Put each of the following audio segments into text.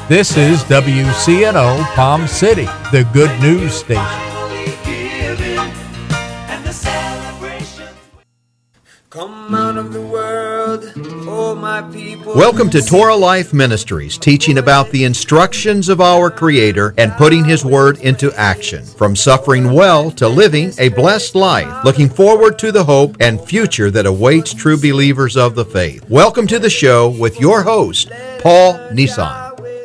This is WCNO Palm City, the good news station. Come out of the world, oh my people. Welcome to Torah Life Ministries, teaching about the instructions of our Creator and putting His Word into action. From suffering well to living a blessed life, looking forward to the hope and future that awaits true believers of the faith. Welcome to the show with your host, Paul Nissan.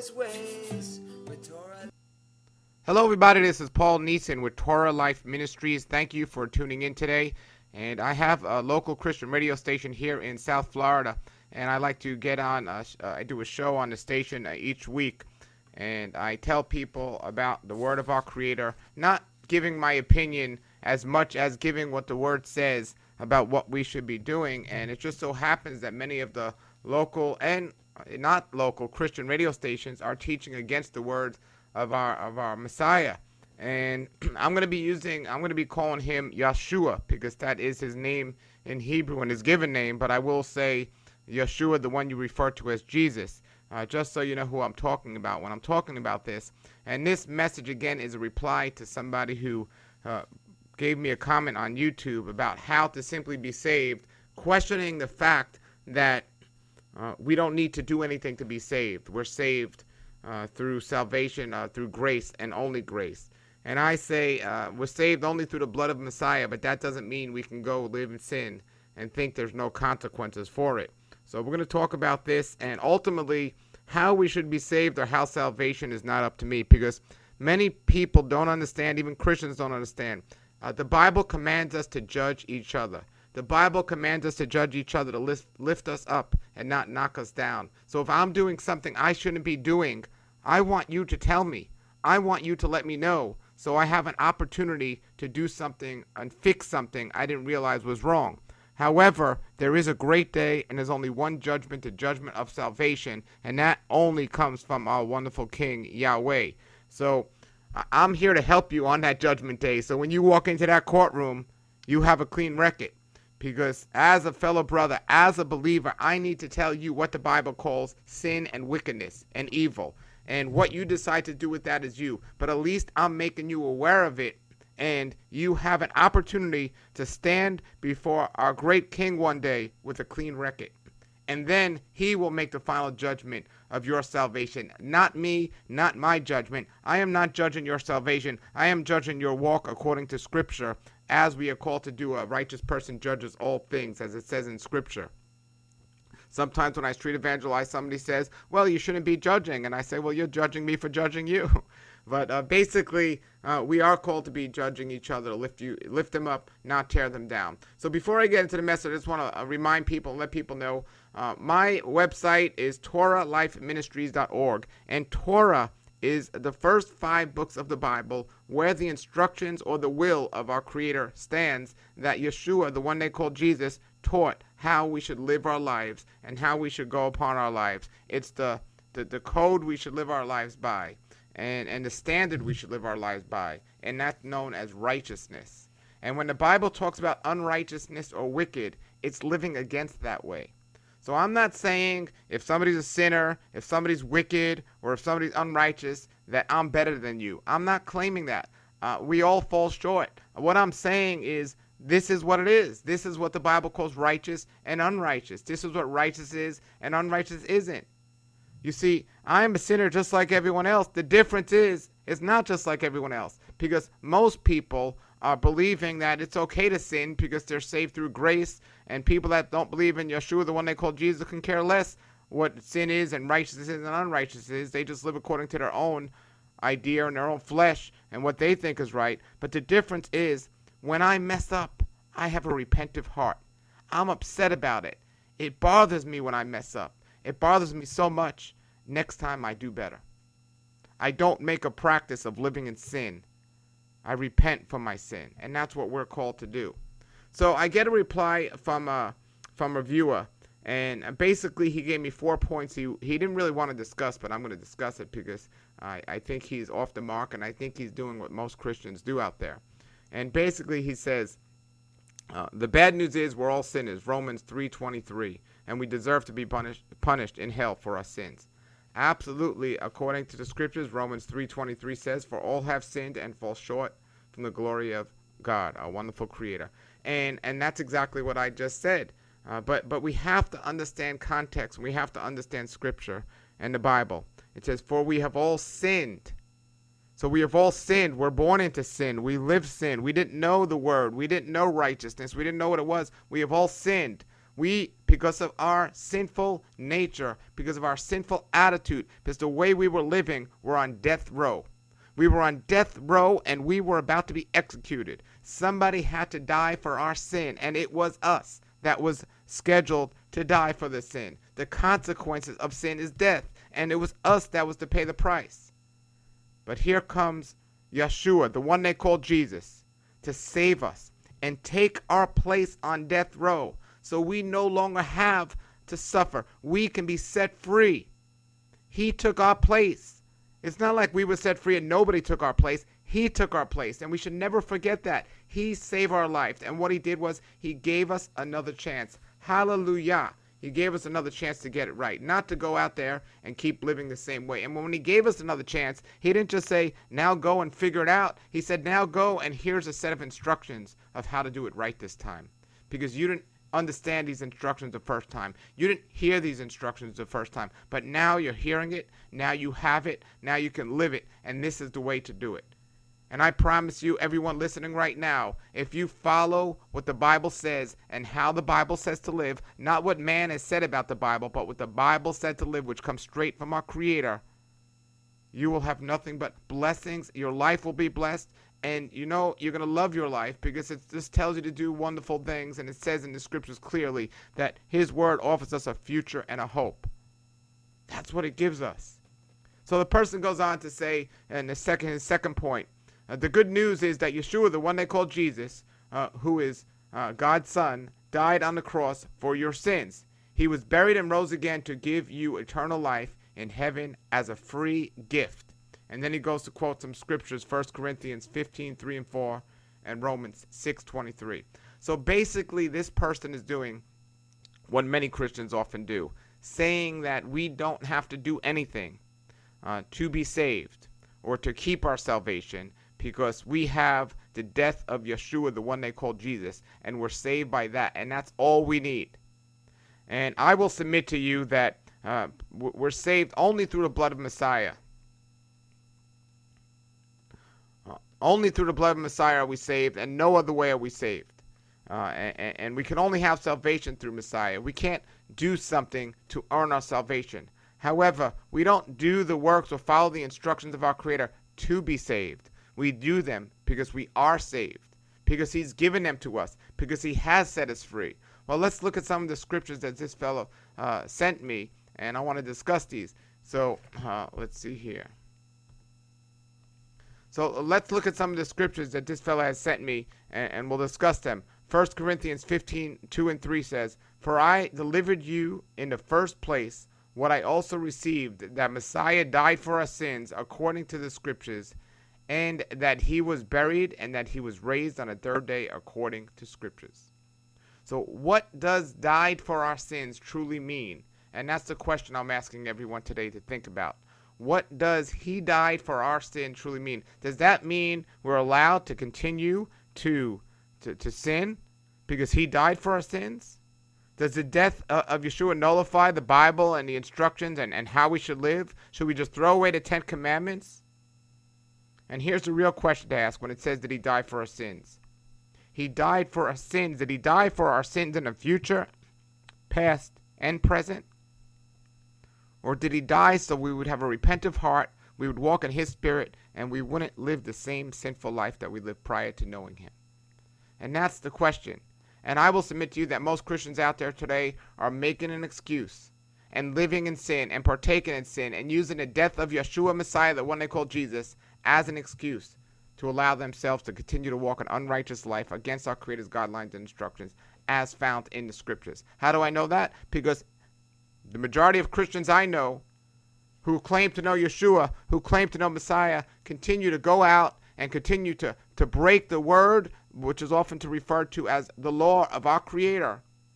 Hello everybody, this is Paul Neeson with Torah Life Ministries. Thank you for tuning in today. And I have a local Christian radio station here in South Florida, and I like to get on, I do a show on the station each week, and I tell people about the Word of our Creator, not giving my opinion as much as giving what the Word says about what we should be doing. And it just so happens that many of the local and not local Christian radio stations are teaching against the words of our Messiah. And I'm going to be calling him Yeshua, because that is his name in Hebrew and his given name, but I will say Yeshua, the one you refer to as Jesus, just so you know who I'm talking about when I'm talking about this. And this message, again, is a reply to somebody who gave me a comment on YouTube about how to simply be saved, questioning the fact that we don't need to do anything to be saved. We're saved through salvation, through grace, and only grace. And I say we're saved only through the blood of Messiah, but that doesn't mean we can go live in sin and think there's no consequences for it. So we're going to talk about this, and ultimately how we should be saved or how salvation is not up to me, because many people don't understand, even Christians don't understand. The Bible commands us to judge each other. The Bible commands us to judge each other, to lift us up and not knock us down. So if I'm doing something I shouldn't be doing, I want you to tell me. I want you to let me know, so I have an opportunity to do something and fix something I didn't realize was wrong. However, there is a great day, and there's only one judgment, the judgment of salvation, and that only comes from our wonderful King, Yahweh. So I'm here to help you on that judgment day. So when you walk into that courtroom, you have a clean record. Because as a fellow brother, as a believer, I need to tell you what the Bible calls sin and wickedness and evil. And what you decide to do with that is you. But at least I'm making you aware of it. And you have an opportunity to stand before our great King one day with a clean record. And then he will make the final judgment of your salvation. Not me, not my judgment. I am not judging your salvation. I am judging your walk according to Scripture, as we are called to do. A righteous person judges all things, as it says in Scripture. Sometimes when I street evangelize, somebody says, well, you shouldn't be judging. And I say, well, you're judging me for judging you. But basically, we are called to be judging each other, to lift them up, not tear them down. So before I get into the message, I just want to remind people and let people know, my website is TorahLifeMinistries.org. And Torah is the first 5 books of the Bible where the instructions or the will of our Creator stands, that Yeshua, the one they call Jesus, taught how we should live our lives and how we should go upon our lives. It's the code we should live our lives by, and the standard we should live our lives by, and that's known as righteousness. And when the Bible talks about unrighteousness or wicked, it's living against that way. So I'm not saying if somebody's a sinner, if somebody's wicked, or if somebody's unrighteous, that I'm better than you. I'm not claiming that. We all fall short. What I'm saying is, this is what it is. This is what the Bible calls righteous and unrighteous. This is what righteous is and unrighteous isn't. You see, I'm a sinner just like everyone else. The difference is, it's not just like everyone else, because most people are believing that it's okay to sin because they're saved through grace, and people that don't believe in Yeshua, the one they call Jesus, can care less what sin is and righteousness is and unrighteousness is. They just live according to their own idea and their own flesh and what they think is right. But the difference is, when I mess up, I have a repentive heart. I'm upset about it. It bothers me when I mess up. It bothers me so much. Next time I do better. I don't make a practice of living in sin. I repent from my sin, and that's what we're called to do. So I get a reply from a viewer, and basically he gave me 4 points he didn't really want to discuss, but I'm going to discuss it because I think he's off the mark, and I think he's doing what most Christians do out there. And basically he says, the bad news is we're all sinners, Romans 3:23, and we deserve to be punished in hell for our sins. Absolutely, according to the scriptures, Romans 3:23 says, "For all have sinned and fall short from the glory of God, our wonderful Creator." And that's exactly what I just said. But we have to understand context. We have to understand Scripture and the Bible. It says, "For we have all sinned." So we have all sinned. We're born into sin. We live sin. We didn't know the word. We didn't know righteousness. We didn't know what it was. We have all sinned. We, because of our sinful nature, because of our sinful attitude, because the way we were living, we're on death row. We were on death row and we were about to be executed. Somebody had to die for our sin, and it was us that was scheduled to die for the sin. The consequences of sin is death, and it was us that was to pay the price. But here comes Yeshua, the one they call Jesus, to save us and take our place on death row, so we no longer have to suffer. We can be set free. He took our place. It's not like we were set free and nobody took our place. He took our place, and we should never forget that. He saved our life, and what he did was he gave us another chance. Hallelujah. He gave us another chance to get it right, not to go out there and keep living the same way. And when he gave us another chance, he didn't just say, "Now go and figure it out." He said, "Now go, and here's a set of instructions of how to do it right this time." Because you didn't understand these instructions the first time. You didn't hear these instructions the first time. But now you're hearing it. Now you have it. Now you can live it. And this is the way to do it. And I promise you, everyone listening right now, if you follow what the Bible says and how the Bible says to live, not what man has said about the Bible, but what the Bible said to live, which comes straight from our Creator, you will have nothing but blessings. Your life will be blessed. And you know, you're going to love your life because it just tells you to do wonderful things. And it says in the scriptures clearly that his word offers us a future and a hope. That's what it gives us. So the person goes on to say in his second point, the good news is that Yeshua, the one they call Jesus, who is God's Son, died on the cross for your sins. He was buried and rose again to give you eternal life in heaven as a free gift. And then he goes to quote some scriptures, 1 Corinthians 15:3 and 4, and Romans 6:23. So basically, this person is doing what many Christians often do, saying that we don't have to do anything to be saved or to keep our salvation, because we have the death of Yeshua, the one they call Jesus, and we're saved by that, and that's all we need. And I will submit to you that we're saved only through the blood of Messiah. Only through the blood of Messiah are we saved, and no other way are we saved. And we can only have salvation through Messiah. We can't do something to earn our salvation. However, we don't do the works or follow the instructions of our Creator to be saved. We do them because we are saved, because he's given them to us, because he has set us free. Well, let's look at some of the scriptures that this fellow sent me, and I want to discuss these. So let's see here. So let's look at some of the scriptures that this fellow has sent me, and we'll discuss them. 1 Corinthians 15:2 and 3 says, "For I delivered you in the first place what I also received, that Messiah died for our sins according to the scriptures, and that he was buried, and that he was raised on the third day according to scriptures." So what does died for our sins truly mean? And that's the question I'm asking everyone today to think about. What does he died for our sin truly mean? Does that mean we're allowed to continue to sin because he died for our sins? Does the death of Yeshua nullify the Bible and the instructions and how we should live? Should we just throw away the 10 Commandments? And here's the real question to ask when it says that he died for our sins. He died for our sins. Did he die for our sins in the future, past, and present? Or did he die so we would have a repentant heart, we would walk in his spirit, and we wouldn't live the same sinful life that we lived prior to knowing him? And that's the question. And I will submit to you that most Christians out there today are making an excuse and living in sin and partaking in sin and using the death of Yeshua Messiah, the one they call Jesus, as an excuse to allow themselves to continue to walk an unrighteous life against our Creator's guidelines and instructions as found in the scriptures. How do I know that? Because the majority of Christians I know who claim to know Yeshua, who claim to know Messiah, continue to go out and continue to break the word, which is often referred to as the law of our Creator.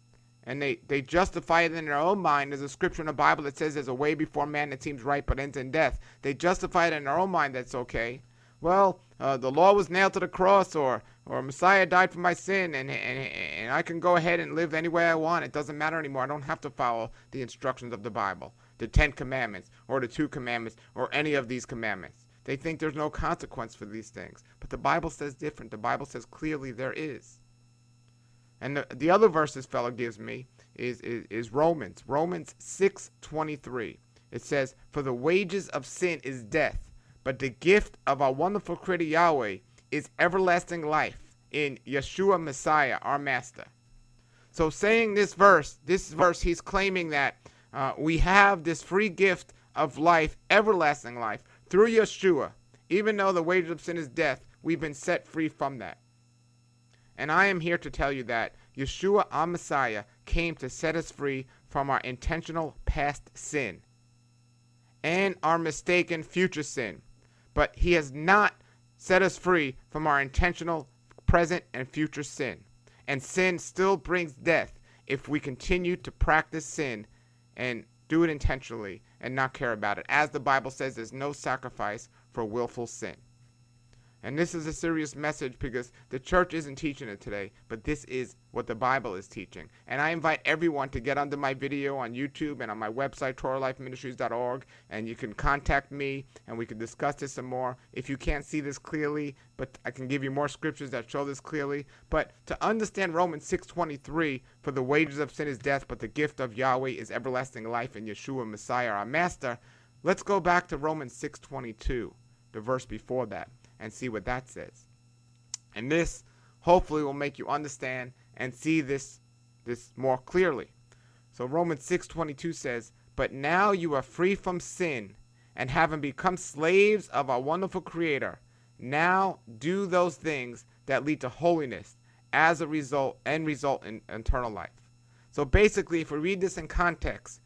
And they justify it in their own mind. There's a scripture in the Bible that says there's a way before man that seems right but ends in death. They justify it in their own mind that's okay. Well, the law was nailed to the cross, or Messiah died for my sin, and I can go ahead and live any way I want. It doesn't matter anymore. I don't have to follow the instructions of the Bible, the 10 Commandments, or the 2 Commandments, or any of these commandments. They think there's no consequence for these things. But the Bible says different. The Bible says clearly there is. And the other verse this fellow gives me is Romans 6:23. It says, "For the wages of sin is death, but the gift of our wonderful Creator Yahweh is everlasting life in Yeshua Messiah, our Master." So saying this verse, he's claiming that we have this free gift of life, everlasting life, through Yeshua. Even though the wages of sin is death, we've been set free from that. And I am here to tell you that Yeshua, our Messiah, came to set us free from our intentional past sin and our mistaken future sin. But he has not set us free from our intentional present and future sin. And sin still brings death if we continue to practice sin and do it intentionally and not care about it. As the Bible says, there's no sacrifice for willful sin. And this is a serious message because the church isn't teaching it today, but this is what the Bible is teaching. And I invite everyone to get under my video on YouTube and on my website, TorahLifeMinistries.org, and you can contact me and we can discuss this some more. If you can't see this clearly, but I can give you more scriptures that show this clearly. But to understand Romans 6:23, "For the wages of sin is death, but the gift of Yahweh is everlasting life in Yeshua Messiah our Master," let's go back to Romans 6:22, the verse before that, and see what that says. And this hopefully will make you understand and see this more clearly. So Romans 6:22 says, "But now you are free from sin, and having become slaves of our wonderful Creator, now do those things that lead to holiness as a result in eternal life." So basically, if we read this in context,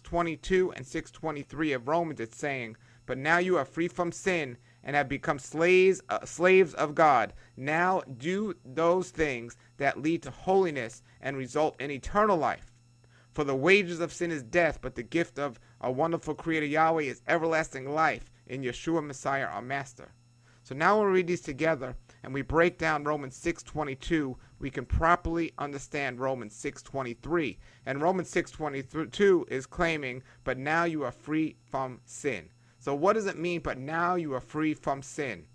6:22 and 6:23 of Romans, it's saying, "But now you are free from sin and have become slaves of God. Now do those things that lead to holiness and result in eternal life. For the wages of sin is death, but the gift of our wonderful Creator Yahweh is everlasting life in Yeshua Messiah our Master." So now when we read these together and we break down Romans 6:22, we can properly understand Romans 6:23. And Romans 6:22 is claiming, "But now you are free from sin." So what does it mean, "but now you are free from sin"?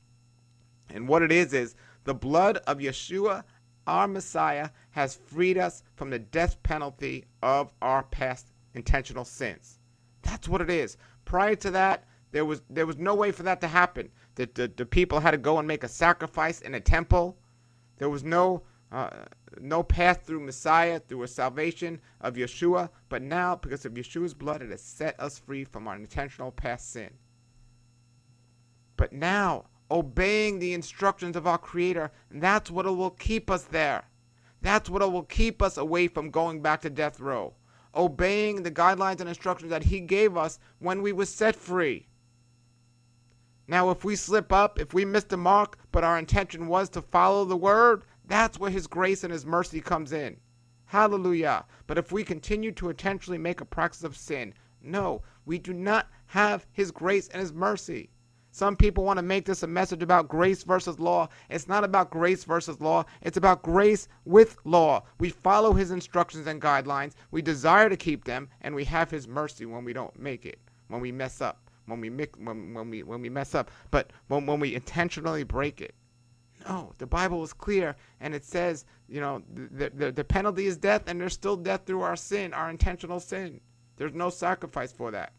And what it is the blood of Yeshua, our Messiah, has freed us from the death penalty of our past intentional sins. That's what it is. Prior to that, there was no way for that to happen. The people had to go and make a sacrifice in a temple. There was no path through Messiah, through a salvation of Yeshua. But now, because of Yeshua's blood, it has set us free from our intentional past sin. But now, obeying the instructions of our Creator, that's what will keep us there. That's what will keep us away from going back to death row. Obeying the guidelines and instructions that He gave us when we were set free. Now, if we slip up, if we miss the mark, but our intention was to follow the Word, that's where His grace and His mercy comes in. Hallelujah. But if we continue to intentionally make a practice of sin, no, we do not have His grace and His mercy. Some people want to make this a message about grace versus law. It's not about grace versus law. It's about grace with law. We follow His instructions and guidelines. We desire to keep them, and we have His mercy when we don't make it, when we mess up, when we mess up, but when we intentionally break it. No, the Bible is clear, and it says, the penalty is death, and there's still death through our sin, our intentional sin. There's no sacrifice for that.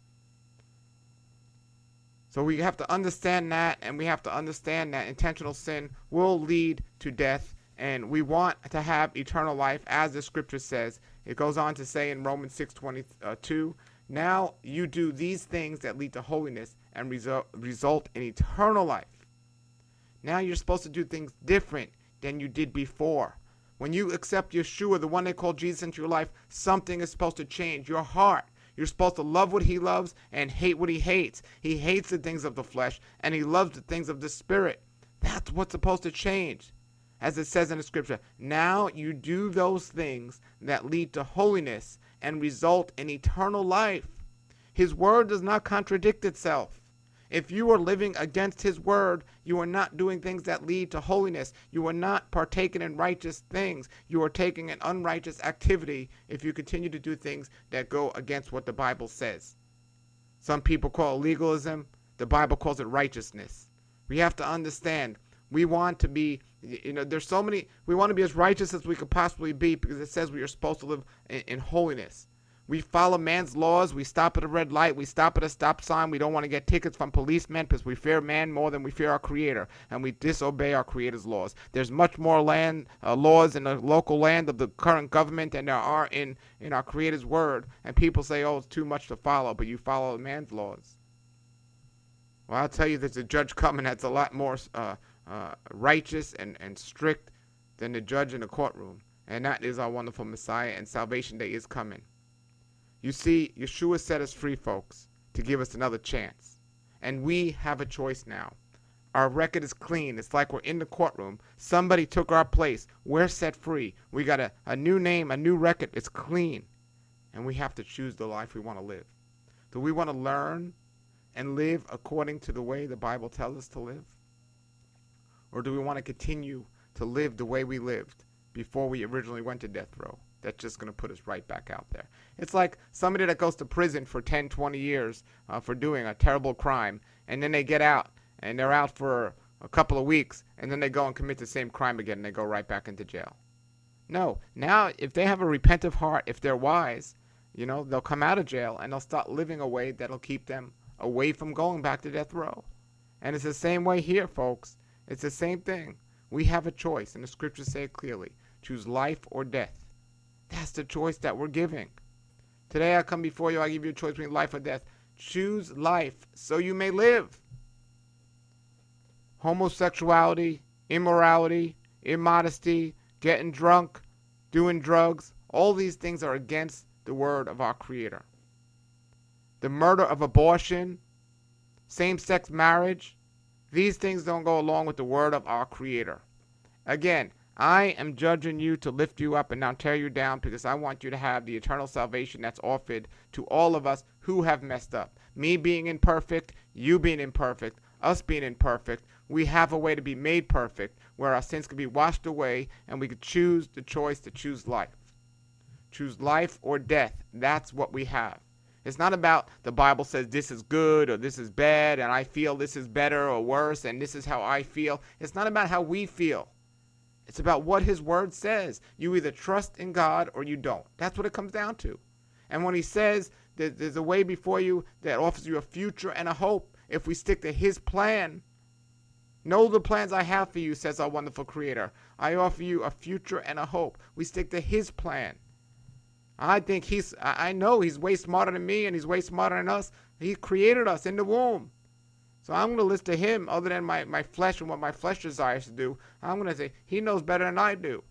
So we have to understand that, and we have to understand that intentional sin will lead to death, and we want to have eternal life, as the scripture says. It goes on to say in Romans 6:22, "Now you do these things that lead to holiness and result in eternal life." Now you're supposed to do things different than you did before. When you accept Yeshua, the one they call Jesus, into your life, something is supposed to change. Your heart. You're supposed to love what He loves and hate what He hates. He hates the things of the flesh, and He loves the things of the Spirit. That's what's supposed to change. As it says in the scripture, now you do those things that lead to holiness and result in eternal life. His word does not contradict itself. If you are living against his word, you are not doing things that lead to holiness. You are not partaking in righteous things. You are taking an unrighteous activity if you continue to do things that go against what the Bible says. Some people call it legalism. The Bible calls it righteousness. We have to understand, we want to be, we want to be as righteous as we could possibly be, because it says we are supposed to live in holiness. We follow man's laws. We stop at a red light. We stop at a stop sign. We don't want to get tickets from policemen because we fear man more than we fear our Creator, and we disobey our Creator's laws. There's much more laws in the local land of the current government than there are in our Creator's word. And people say, oh, it's too much to follow, but you follow man's laws. Well, I'll tell you, there's a judge coming that's a lot more righteous and strict than the judge in the courtroom, and that is our wonderful Messiah, and salvation day is coming. You see, Yeshua set us free, folks, to give us another chance. And we have a choice now. Our record is clean. It's like we're in the courtroom. Somebody took our place. We're set free. We got a new name, a new record. It's clean. And we have to choose the life we want to live. Do we want to learn and live according to the way the Bible tells us to live? Or do we want to continue to live the way we lived before we originally went to death row? That's just going to put us right back out there. It's like somebody that goes to prison for 10, 20 years for doing a terrible crime, and then they get out, and they're out for a couple of weeks, and then they go and commit the same crime again, and they go right back into jail. No, now if they have a repentant heart, if they're wise, they'll come out of jail, and they'll start living a way that'll keep them away from going back to death row. And it's the same way here, folks. It's the same thing. We have a choice, and the scriptures say it clearly. Choose life or death. That's the choice that we're giving. Today I come before you, I give you a choice between life or death. Choose life so you may live. Homosexuality, immorality, immodesty, getting drunk, doing drugs, all these things are against the word of our Creator. The murder of abortion, same-sex marriage, these things don't go along with the word of our Creator. Again, I am judging you to lift you up and not tear you down, because I want you to have the eternal salvation that's offered to all of us who have messed up. Me being imperfect, you being imperfect, us being imperfect, we have a way to be made perfect where our sins can be washed away and we could choose the choice to choose life. Choose life or death. That's what we have. It's not about the Bible says this is good or this is bad and I feel this is better or worse and this is how I feel. It's not about how we feel. It's about what his word says. You either trust in God or you don't. That's what it comes down to. And when he says that there's a way before you that offers you a future and a hope, if we stick to his plan, know the plans I have for you, says our wonderful Creator. I offer you a future and a hope. We stick to his plan. I know he's way smarter than me and he's way smarter than us. He created us in the womb. So I'm going to listen to him other than my flesh and what my flesh desires to do. I'm going to say, he knows better than I do.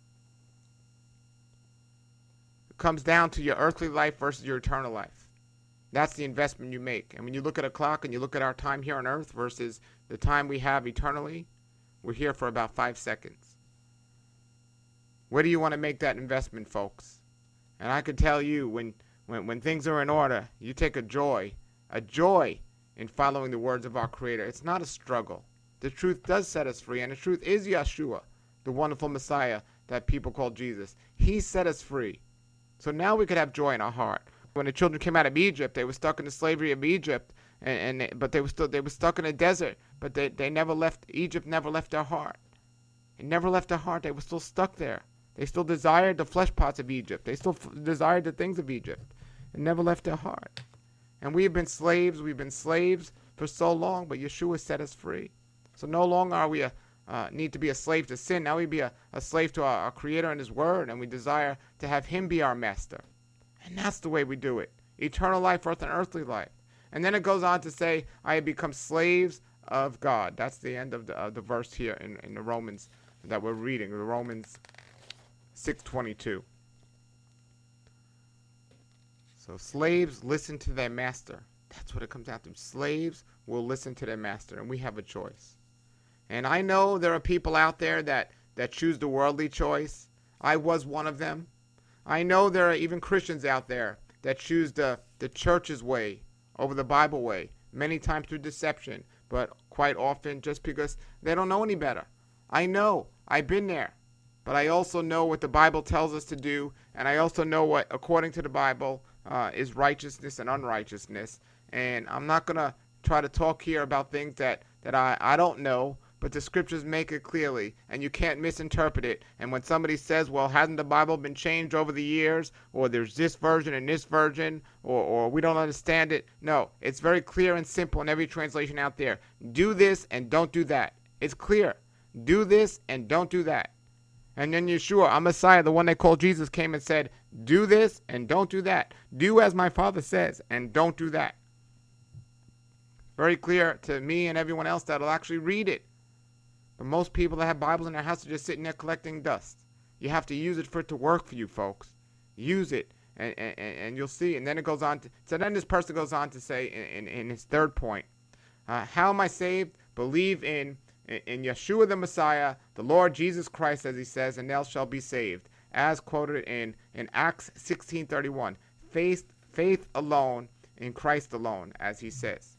It comes down to your earthly life versus your eternal life. That's the investment you make. And when you look at a clock and you look at our time here on earth versus the time we have eternally, we're here for about 5 seconds. Where do you want to make that investment, folks? And I can tell you, when things are in order, you take a joy in following the words of our Creator. It's not a struggle. The truth does set us free, and the truth is Yeshua, the wonderful Messiah that people call Jesus. He set us free. So now we could have joy in our heart. When the children came out of Egypt, they were stuck in the slavery of Egypt, but they were stuck in a desert, but they never left. Egypt never left their heart. It never left their heart. They were still stuck there. They still desired the flesh pots of Egypt. They still desired the things of Egypt. It never left their heart. And we have been slaves. We've been slaves for so long, but Yeshua set us free. So no longer are we need to be a slave to sin. Now we be a slave to our Creator and his word, and we desire to have him be our master. And that's the way we do it. Eternal life versus an earthly life. And then it goes on to say, I have become slaves of God. That's the end of the verse here in the Romans that we're reading, the Romans 6:22. So slaves listen to their master. That's what it comes down to. Slaves will listen to their master, and we have a choice. And I know there are people out there that that choose the worldly choice. I was one of them. I know there are even Christians out there that choose the church's way over the Bible way, many times through deception, but quite often just because they don't know any better. I know. I've been there. But I also know what the Bible tells us to do, and I also know what, according to the Bible, is righteousness and unrighteousness. And I'm not going to try to talk here about things that I don't know, but the scriptures make it clearly, and you can't misinterpret it. And when somebody says, well, hasn't the Bible been changed over the years, or there's this version and this version, or we don't understand it? No, it's very clear and simple in every translation out there. Do this and don't do that. It's clear. Do this and don't do that. And then Yeshua, our Messiah, the one they called Jesus, came and said, do this and don't do that. Do as my Father says and don't do that. Very clear to me and everyone else that'll actually read it. But most people that have Bibles in their house are just sitting there collecting dust. You have to use it for it to work for you, folks. Use it, and you'll see. And then it goes on to, so then this person goes on to say in his third point, how am I saved? Believe in Yeshua the Messiah, the Lord Jesus Christ, as he says, and thou shalt be saved, as quoted in Acts 16:31. Faith alone in Christ alone, as he says.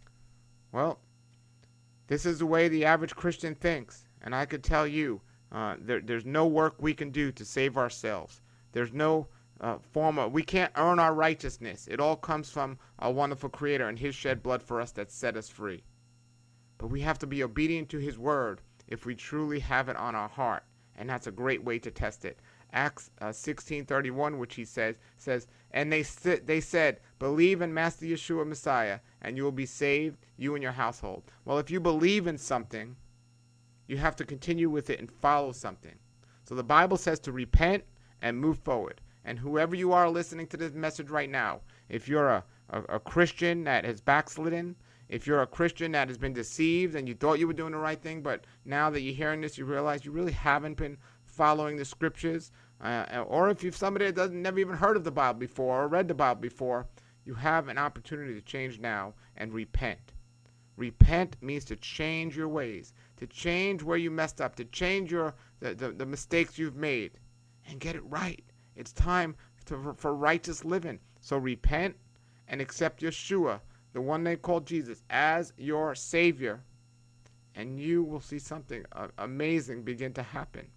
Well, this is the way the average Christian thinks, and I could tell you, there's no work we can do to save ourselves. There's no we can't earn our righteousness. It all comes from our wonderful Creator and his shed blood for us that set us free. But we have to be obedient to his word if we truly have it on our heart. And that's a great way to test it. Acts 16:31, which he says, and they said, believe in Master Yeshua Messiah, and you will be saved, you and your household. Well, if you believe in something, you have to continue with it and follow something. So the Bible says to repent and move forward. And whoever you are listening to this message right now, if you're a Christian that has backslidden, if you're a Christian that has been deceived and you thought you were doing the right thing, but now that you're hearing this, you realize you really haven't been following the scriptures, or if you're somebody that never even heard of the Bible before or read the Bible before, you have an opportunity to change now and repent. Repent means to change your ways, to change where you messed up, to change the mistakes you've made, and get it right. It's time for righteous living. So repent and accept Yeshua, the one they called Jesus, as your Savior, and you will see something amazing begin to happen.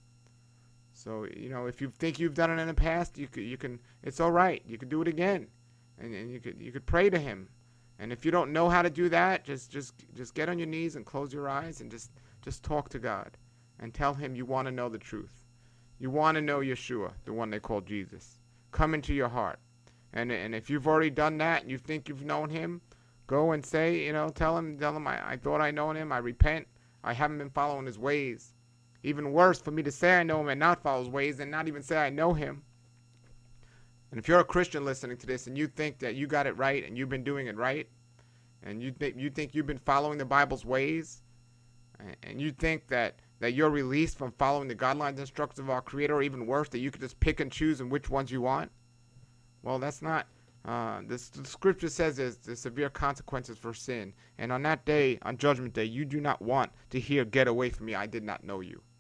So, if you think you've done it in the past, you can. It's all right. You can do it again, and you could pray to him. And if you don't know how to do that, just get on your knees and close your eyes and just talk to God and tell him you want to know the truth. You want to know Yeshua, the one they called Jesus. Come into your heart. And if you've already done that and you think you've known him, go and say, tell him I thought I known him. I repent. I haven't been following his ways. Even worse for me to say I know him and not follow his ways and not even say I know him. And if you're a Christian listening to this and you think that you got it right and you've been doing it right, and you think you've been following the Bible's ways, and you think that you're released from following the guidelines and instructions of our Creator, or even worse, that you could just pick and choose in which ones you want, well, that's not. The scripture says there's severe consequences for sin. And on that day, on Judgment Day, you do not want to hear, get away from me, I did not know you.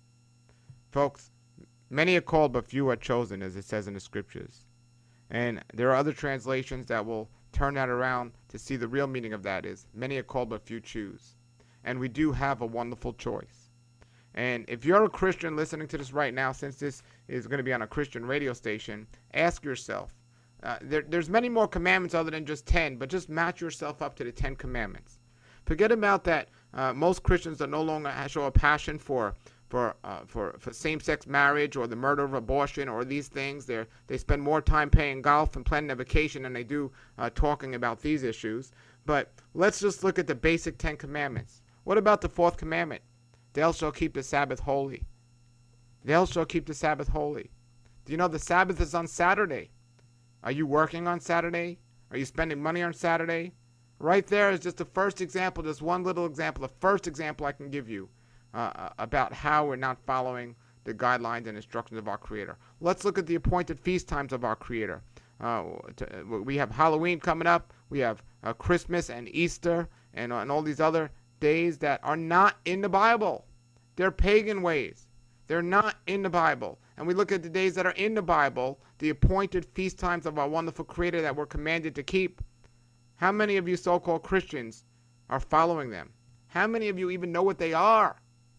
Folks, many are called, but few are chosen, as it says in the scriptures. And there are other translations that will turn that around to see the real meaning of that is, many are called, but few choose. And we do have a wonderful choice. And if you're a Christian listening to this right now, since this is going to be on a Christian radio station, ask yourself, there's many more commandments other than just 10, but just match yourself up to the 10 commandments. Forget about that. Most Christians that no longer show a passion for same-sex marriage or the murder of abortion or these things. They spend more time playing golf and planning a vacation than they do talking about these issues. But let's just look at the basic 10 commandments. What about the fourth commandment? Thou shalt keep the Sabbath holy. Thou shalt keep the Sabbath holy. Do you know the Sabbath is on Saturday? Are you working on Saturday? Are you spending money on Saturday? Right there is just the first example, just one little example, the first example I can give you about how we're not following the guidelines and instructions of our Creator. Let's look at the appointed feast times of our Creator. We have Halloween coming up. We have Christmas and Easter and all these other days that are not in the Bible. They're pagan ways. They're not in the Bible. And we look at the days that are in the Bible, the appointed feast times of our wonderful Creator that we're commanded to keep. How many of you so-called Christians are following them? How many of you even know what they are?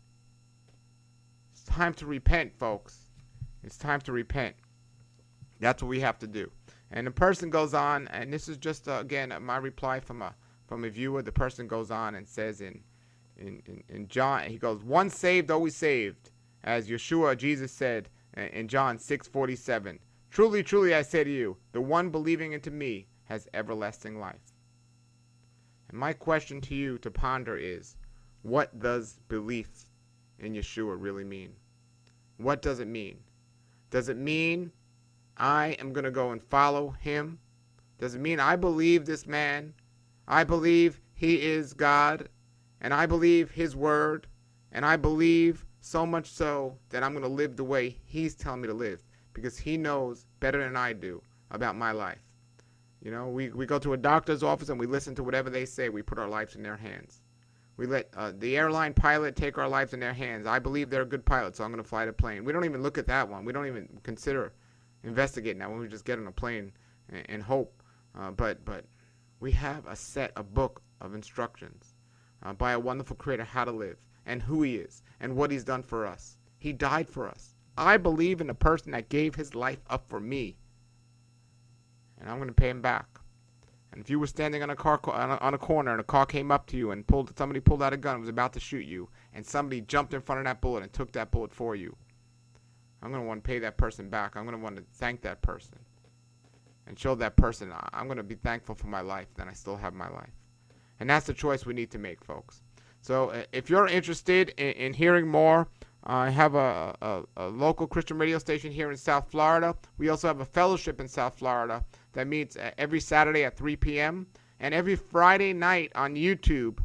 It's time to repent, folks. It's time to repent. That's what we have to do. And the person goes on, and this is just, again, my reply from a viewer. The person goes on and says in John, he goes, once saved, always saved, as Yeshua, Jesus said in John 6:47. Truly, truly, I say to you, the one believing into me has everlasting life. And my question to you to ponder is, what does belief in Yeshua really mean? What does it mean? Does it mean I am going to go and follow him? Does it mean I believe this man? I believe he is God, and I believe his word, and I believe so much so that I'm going to live the way he's telling me to live, because he knows better than I do about my life. You know, we go to a doctor's office and we listen to whatever they say. We put our lives in their hands. We let the airline pilot take our lives in their hands. I believe they're a good pilot, so I'm going to fly the plane. We don't even look at that one. We don't even consider investigating that one. We just get on a plane and hope. But we have a book of instructions by a wonderful Creator how to live and who he is and what he's done for us. He died for us. I believe in the person that gave his life up for me, and I'm going to pay him back. And if you were standing on a corner and a car came up to you and somebody pulled out a gun and was about to shoot you, and somebody jumped in front of that bullet and took that bullet for you, I'm going to want to pay that person back. I'm going to want to thank that person and show that person I'm going to be thankful for my life, that I still have my life. And that's the choice we need to make, folks. So if you're interested in hearing more, I have a local Christian radio station here in South Florida. We also have a fellowship in South Florida that meets every Saturday at 3 p.m. And every Friday night on YouTube,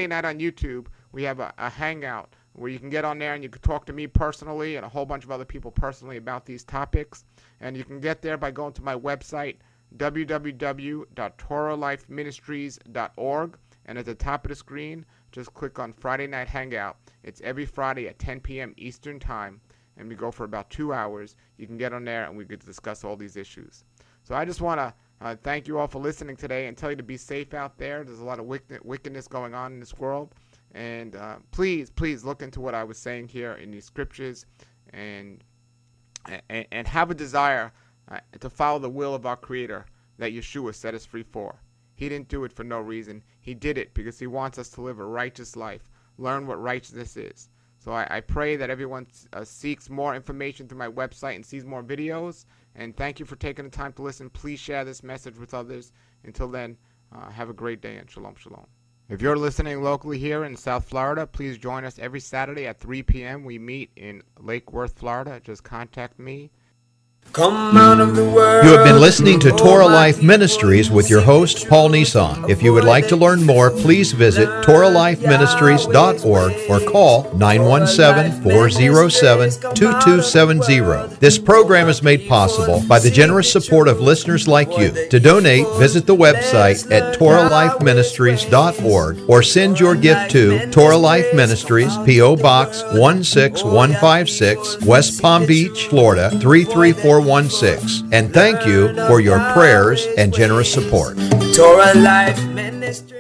we have a hangout where you can get on there and you can talk to me personally and a whole bunch of other people personally about these topics. And you can get there by going to my website, www.torahlifeministries.org. And at the top of the screen, just click on Friday Night Hangout. It's every Friday at 10 p.m. Eastern Time, and we go for about 2 hours. You can get on there, and we get to discuss all these issues. So I just want to thank you all for listening today and tell you to be safe out there. There's a lot of wickedness going on in this world. And please look into what I was saying here in these scriptures and have a desire to follow the will of our Creator that Yeshua set us free for. He didn't do it for no reason. He did it because he wants us to live a righteous life, learn what righteousness is. So I pray that everyone seeks more information through my website and sees more videos. And thank you for taking the time to listen. Please share this message with others. Until then, have a great day and shalom, shalom. If you're listening locally here in South Florida, please join us every Saturday at 3 p.m. We meet in Lake Worth, Florida. Just contact me. Come out of the world. You have been listening to Torah Life Ministries with your host, Paul Nissan. If you would like to learn more, please visit torahlifeministries.org or call 917-407-2270. This program is made possible by the generous support of listeners like you. To donate, visit the website at torahlifeministries.org or send your gift to Torah Life Ministries, P.O. Box 16156, West Palm Beach, Florida 33416. And thank you for your prayers and generous support. Torah Life Ministry.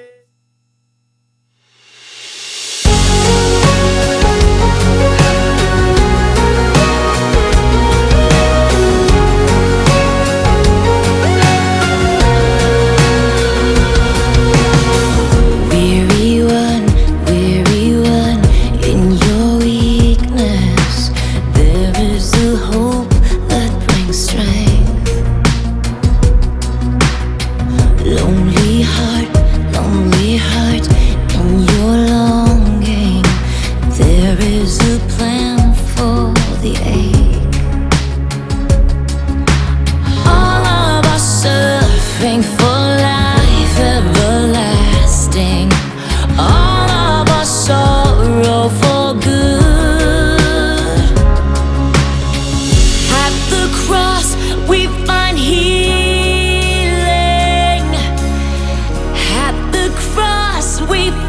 For life everlasting.